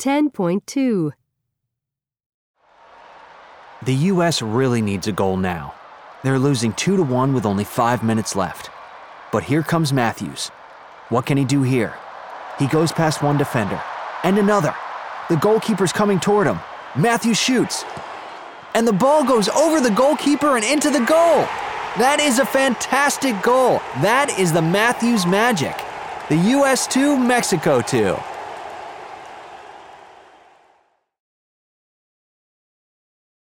10.2. The U.S. really needs a goal now. They're losing 2-1 with only 5 minutes left. But here comes Matthews. What can he do here? He goes past one defender, and another. The goalkeeper's coming toward him. Matthews shoots. And the ball goes over the goalkeeper and into the goal. That is a fantastic goal. That is the Matthews magic. The U.S. 2, Mexico 2.